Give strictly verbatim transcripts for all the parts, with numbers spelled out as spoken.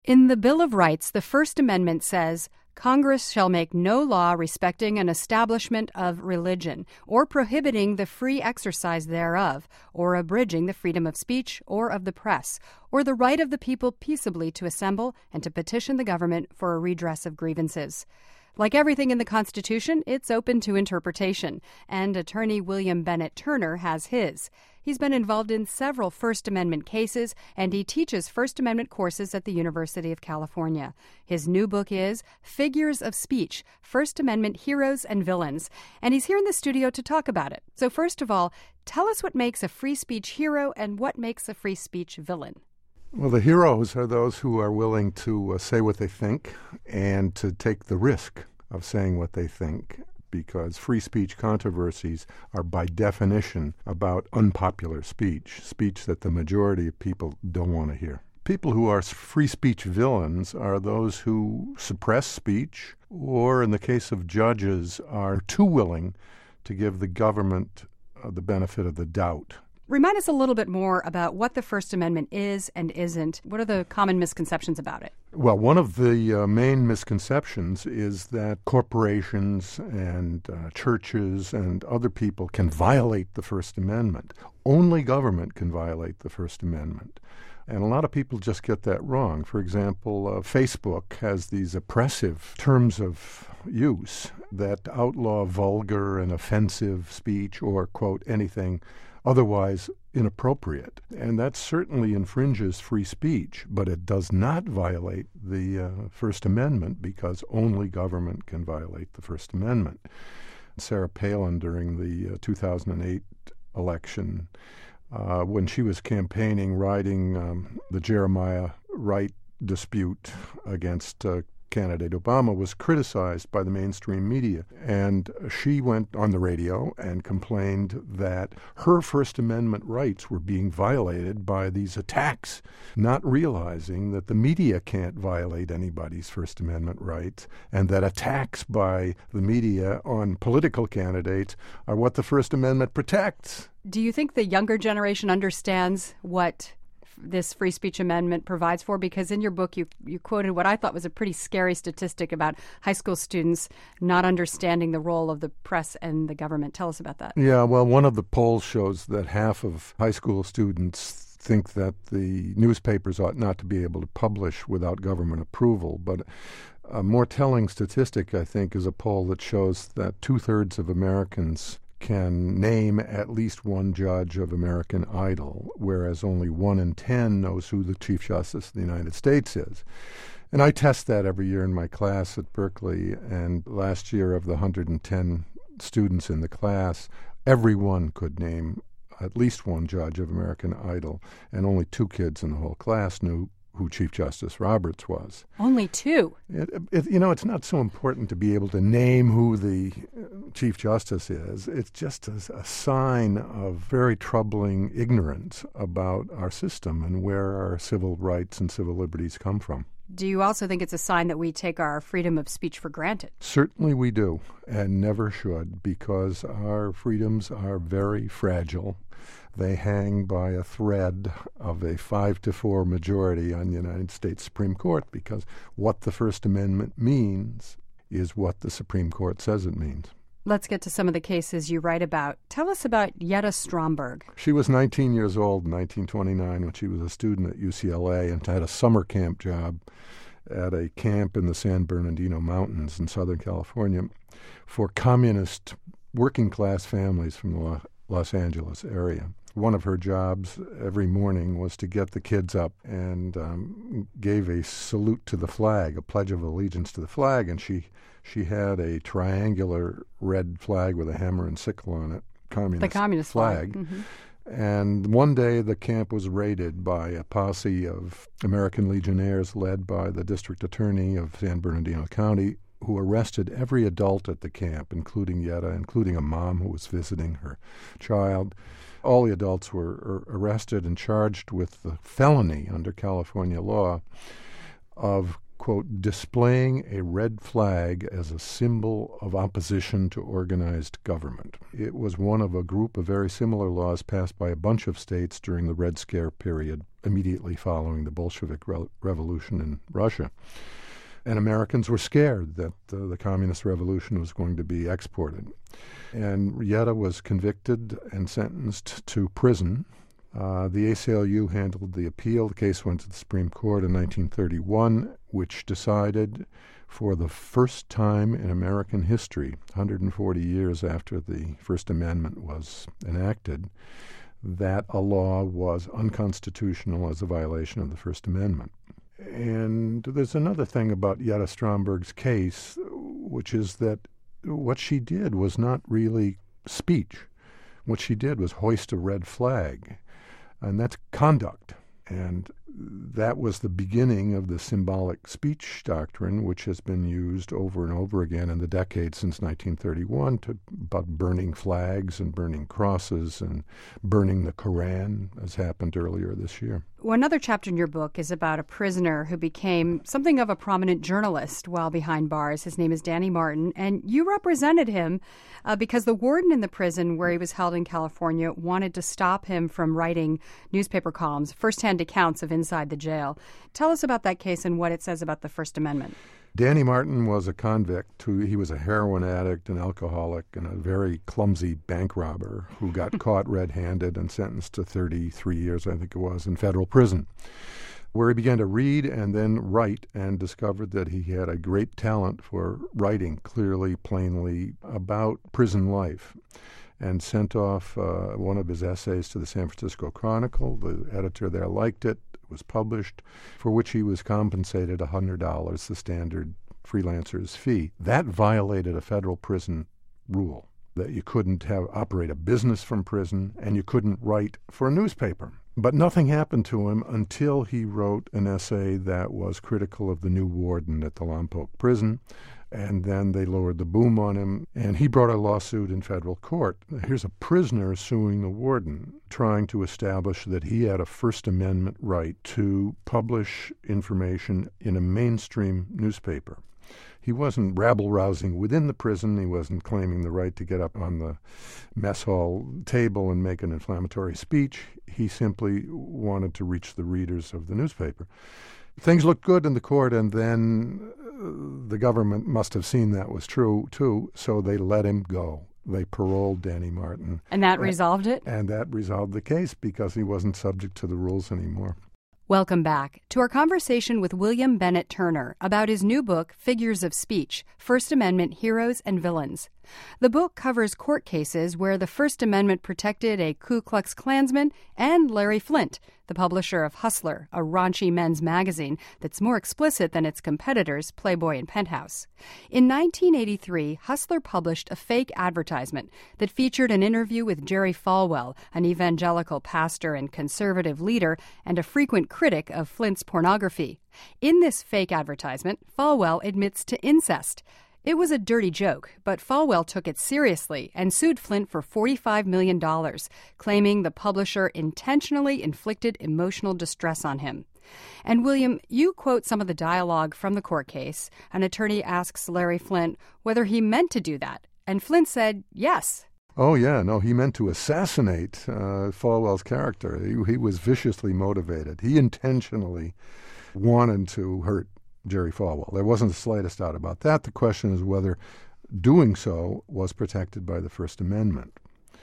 In the Bill of Rights, the First Amendment says, Congress shall make no law respecting an establishment of religion, or prohibiting the free exercise thereof, or abridging the freedom of speech or of the press, or the right of the people peaceably to assemble and to petition the government for a redress of grievances. Like everything in the Constitution, it's open to interpretation, and attorney William Bennett Turner has his. He's been involved in several First Amendment cases, and he teaches First Amendment courses at the University of California. His new book is Figures of Speech, First Amendment Heroes and Villains, and he's here in the studio to talk about it. So first of all, tell us what makes a free speech hero and what makes a free speech villain. Well, the heroes are those who are willing to uh, say what they think and to take the risk of saying what they think, because free speech controversies are by definition about unpopular speech, speech that the majority of people don't want to hear. People who are free speech villains are those who suppress speech or, in the case of judges, are too willing to give the government uh, the benefit of the doubt. Remind us a little bit more about what the First Amendment is and isn't. What are the common misconceptions about it? Well, one of the uh, main misconceptions is that corporations and uh, churches and other people can violate the First Amendment. Only government can violate the First Amendment. And a lot of people just get that wrong. For example, uh, Facebook has these oppressive terms of use that outlaw vulgar and offensive speech or, quote, anything otherwise inappropriate. And that certainly infringes free speech, but it does not violate the uh, First Amendment because only government can violate the First Amendment. Sarah Palin, during the uh, two thousand eight election, uh, when she was campaigning, riding um, the Jeremiah Wright dispute against uh, candidate Obama, was criticized by the mainstream media. And she went on the radio and complained that her First Amendment rights were being violated by these attacks, not realizing that the media can't violate anybody's First Amendment rights, and that attacks by the media on political candidates are what the First Amendment protects. Do you think the younger generation understands what this free speech amendment provides for? Because in your book you you quoted what I thought was a pretty scary statistic about high school students not understanding the role of the press and the government. Tell us about that. Yeah, well, one of the polls shows that half of high school students think that the newspapers ought not to be able to publish without government approval. But a more telling statistic, I think, is a poll that shows that two-thirds of Americans can name at least one judge of American Idol, whereas only one in ten knows who the Chief Justice of the United States is. And I test that every year in my class at Berkeley, and last year of the one hundred ten students in the class, everyone could name at least one judge of American Idol, and only two kids in the whole class knew who Chief Justice Roberts was. Only two? It, it, you know, it's not so important to be able to name who the Chief Justice is. It's just a, a sign of very troubling ignorance about our system and where our civil rights and civil liberties come from. Do you also think it's a sign that we take our freedom of speech for granted? Certainly we do, and never should, because our freedoms are very fragile. They hang by a thread of a five to four majority on the United States Supreme Court, because what the First Amendment means is what the Supreme Court says it means. Let's get to some of the cases you write about. Tell us about Yetta Stromberg. She was nineteen years old in nineteen twenty-nine when she was a student at U C L A and had a summer camp job at a camp in the San Bernardino Mountains in Southern California for communist working-class families from the Los Angeles area. One of her jobs every morning was to get the kids up and um, gave a salute to the flag, a pledge of allegiance to the flag, and she she had a triangular red flag with a hammer and sickle on it, communist, the communist flag. flag. Mm-hmm. And one day the camp was raided by a posse of American Legionnaires led by the district attorney of San Bernardino County, who arrested every adult at the camp, including Yetta, including a mom who was visiting her child. All the adults were arrested and charged with the felony under California law of quote, displaying a red flag as a symbol of opposition to organized government. It was one of a group of very similar laws passed by a bunch of states during the Red Scare period, immediately following the Bolshevik re- Revolution in Russia. And Americans were scared that uh, the communist revolution was going to be exported. And Yetta was convicted and sentenced to prison. Uh, the A C L U handled the appeal. The case went to the Supreme Court in nineteen thirty-one, which decided for the first time in American history, one hundred forty years after the First Amendment was enacted, that a law was unconstitutional as a violation of the First Amendment. And there's another thing about Yetta Stromberg's case, which is that what she did was not really speech. What she did was hoist a red flag. And that's conduct. And that was the beginning of the symbolic speech doctrine, which has been used over and over again in the decades since nineteen thirty-one to, about burning flags and burning crosses and burning the Koran, as happened earlier this year. Well, another chapter in your book is about a prisoner who became something of a prominent journalist while behind bars. His name is Danny Martin, and you represented him uh, because the warden in the prison where he was held in California wanted to stop him from writing newspaper columns, firsthand accounts of inside the jail. Tell us about that case and what it says about the First Amendment. Danny Martin was a convict. Who, he was a heroin addict, an alcoholic, and a very clumsy bank robber who got caught red-handed and sentenced to thirty-three years, I think it was, in federal prison, where he began to read and then write and discovered that he had a great talent for writing clearly, plainly about prison life, and sent off uh, one of his essays to the San Francisco Chronicle. The editor there liked it. Was published, for which he was compensated one hundred dollars, the standard freelancer's fee. That violated a federal prison rule, that you couldn't have operate a business from prison and you couldn't write for a newspaper. But nothing happened to him until he wrote an essay that was critical of the new warden at the Lompoc prison, and then they lowered the boom on him, and he brought a lawsuit in federal court. Here's a prisoner suing the warden, trying to establish that he had a First Amendment right to publish information in a mainstream newspaper. He wasn't rabble-rousing within the prison. He wasn't claiming the right to get up on the mess hall table and make an inflammatory speech. He simply wanted to reach the readers of the newspaper. Things looked good in the court, and then uh, the government must have seen that was true, too, so they let him go. They paroled Danny Martin. And that resolved it? And that resolved the case because he wasn't subject to the rules anymore. Welcome back to our conversation with William Bennett Turner about his new book, Figures of Speech, First Amendment Heroes and Villains. The book covers court cases where the First Amendment protected a Ku Klux Klansman and Larry Flynt, the publisher of Hustler, a raunchy men's magazine that's more explicit than its competitors, Playboy and Penthouse. In nineteen eighty-three, Hustler published a fake advertisement that featured an interview with Jerry Falwell, an evangelical pastor and conservative leader and a frequent critic of Flynt's pornography. In this fake advertisement, Falwell admits to incest. It was a dirty joke, but Falwell took it seriously and sued Flynt for forty-five million dollars, claiming the publisher intentionally inflicted emotional distress on him. And William, you quote some of the dialogue from the court case. An attorney asks Larry Flynt whether he meant to do that, and Flynt said yes. Oh, yeah, no, he meant to assassinate uh, Falwell's character. He, he was viciously motivated. He intentionally wanted to hurt Jerry Falwell. There wasn't the slightest doubt about that. The question is whether doing so was protected by the First Amendment.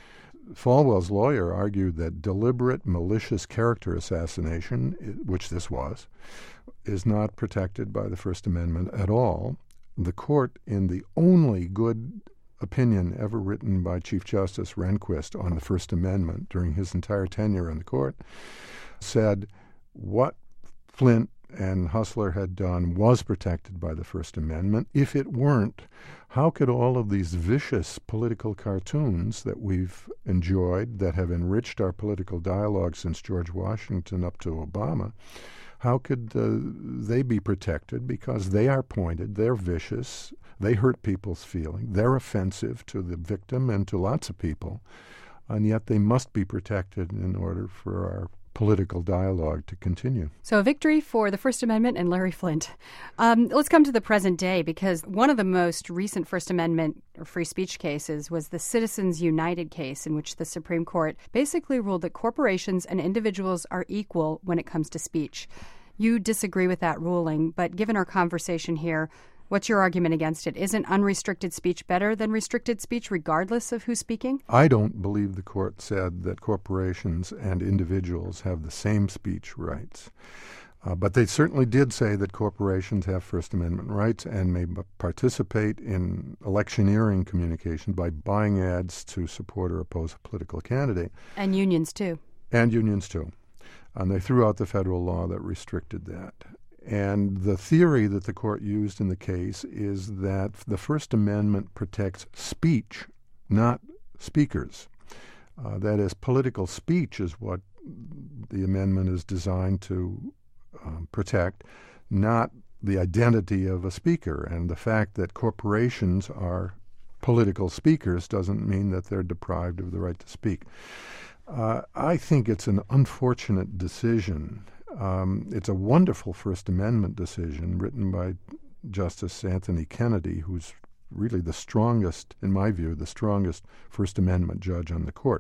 Falwell's lawyer argued that deliberate, malicious character assassination, which this was, is not protected by the First Amendment at all. The court, in the only good opinion ever written by Chief Justice Rehnquist on the First Amendment during his entire tenure in the court, said what Flynt and Hustler had done was protected by the First Amendment. If it weren't, how could all of these vicious political cartoons that we've enjoyed, that have enriched our political dialogue since George Washington up to Obama, how could uh, they be protected? Because they are pointed, they're vicious, they hurt people's feelings, they're offensive to the victim and to lots of people, and yet they must be protected in order for our political dialogue to continue. So a victory for the First Amendment and Larry Flynt. Um, let's come to the present day, because one of the most recent First Amendment or free speech cases was the Citizens United case, in which the Supreme Court basically ruled that corporations and individuals are equal when it comes to speech. You disagree with that ruling, but given our conversation here, what's your argument against it? Isn't unrestricted speech better than restricted speech, regardless of who's speaking? I don't believe the court said that corporations and individuals have the same speech rights. Uh, but they certainly did say that corporations have First Amendment rights and may b- participate in electioneering communication by buying ads to support or oppose a political candidate. And unions, too. And unions, too. And they threw out the federal law that restricted that. And the theory that the court used in the case is that the First Amendment protects speech, not speakers. Uh, that is, political speech is what the amendment is designed to um, protect, not the identity of a speaker. And the fact that corporations are political speakers doesn't mean that they're deprived of the right to speak. Uh, I think it's an unfortunate decision. Um, it's a wonderful First Amendment decision written by Justice Anthony Kennedy, who's really the strongest, in my view, the strongest First Amendment judge on the court.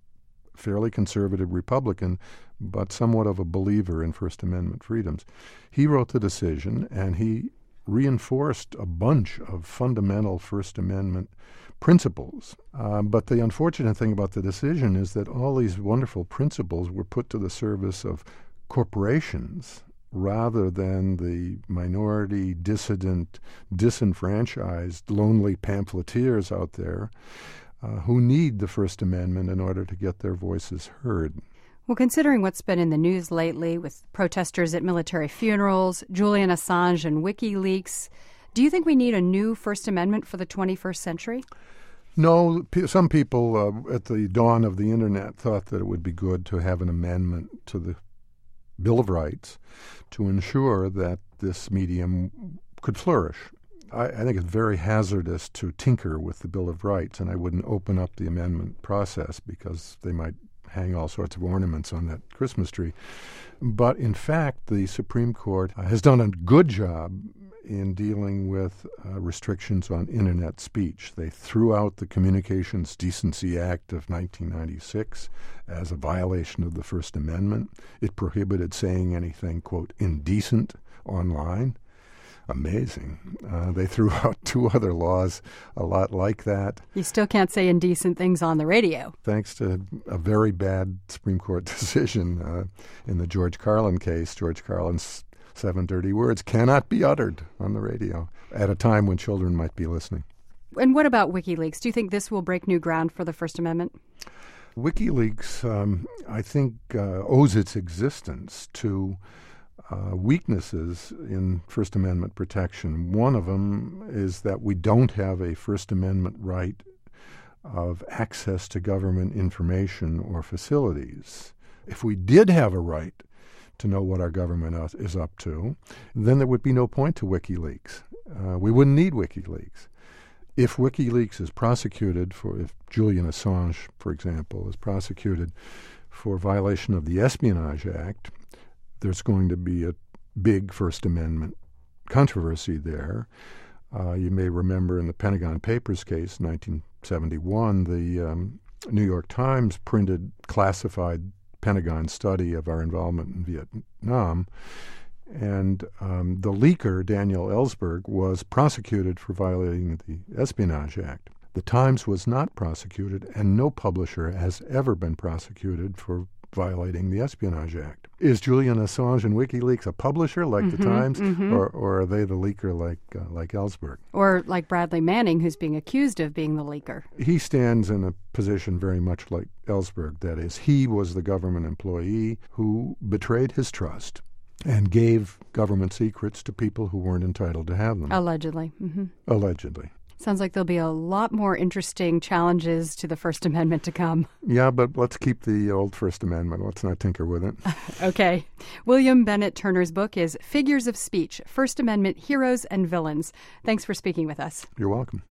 Fairly conservative Republican, but somewhat of a believer in First Amendment freedoms. He wrote the decision, and he reinforced a bunch of fundamental First Amendment principles. Uh, but the unfortunate thing about the decision is that all these wonderful principles were put to the service of corporations rather than the minority, dissident, disenfranchised, lonely pamphleteers out there uh, who need the First Amendment in order to get their voices heard. Well, considering what's been in the news lately with protesters at military funerals, Julian Assange and WikiLeaks, do you think we need a new First Amendment for the twenty-first century? No, p- some people uh, at the dawn of the Internet thought that it would be good to have an amendment to the Bill of Rights to ensure that this medium could flourish. I, I think it's very hazardous to tinker with the Bill of Rights, and I wouldn't open up the amendment process because they might hang all sorts of ornaments on that Christmas tree. But in fact, the Supreme Court has done a good job in dealing with uh, restrictions on Internet speech. They threw out the Communications Decency Act of nineteen ninety-six as a violation of the First Amendment. It prohibited saying anything, quote, indecent online. Amazing. Uh, they threw out two other laws a lot like that. You still can't say indecent things on the radio. Thanks to a very bad Supreme Court decision uh, in the George Carlin case. George Carlin's seven dirty words cannot be uttered on the radio at a time when children might be listening. And what about WikiLeaks? Do you think this will break new ground for the First Amendment? WikiLeaks, um, I think, uh, owes its existence to uh, weaknesses in First Amendment protection. One of them is that we don't have a First Amendment right of access to government information or facilities. If we did have a right to know what our government is up to, then there would be no point to WikiLeaks. Uh, we wouldn't need WikiLeaks. If WikiLeaks is prosecuted for, if Julian Assange, for example, is prosecuted for violation of the Espionage Act, there's going to be a big First Amendment controversy there. Uh, you may remember in the Pentagon Papers case, nineteen seventy-one, the um, New York Times printed classified Pentagon study of our involvement in Vietnam, and um, the leaker, Daniel Ellsberg, was prosecuted for violating the Espionage Act. The Times was not prosecuted, and no publisher has ever been prosecuted for violating the Espionage Act. Is Julian Assange and WikiLeaks a publisher like mm-hmm, the Times, mm-hmm. or, or are they the leaker like uh, like Ellsberg? Or like Bradley Manning, who's being accused of being the leaker? He stands in a position very much like Ellsberg. That is, he was the government employee who betrayed his trust and gave government secrets to people who weren't entitled to have them. Allegedly. Mm-hmm. Allegedly. Sounds like there'll be a lot more interesting challenges to the First Amendment to come. Yeah, but let's keep the old First Amendment. Let's not tinker with it. Okay. William Bennett Turner's book is Figures of Speech, First Amendment Heroes and Villains. Thanks for speaking with us. You're welcome.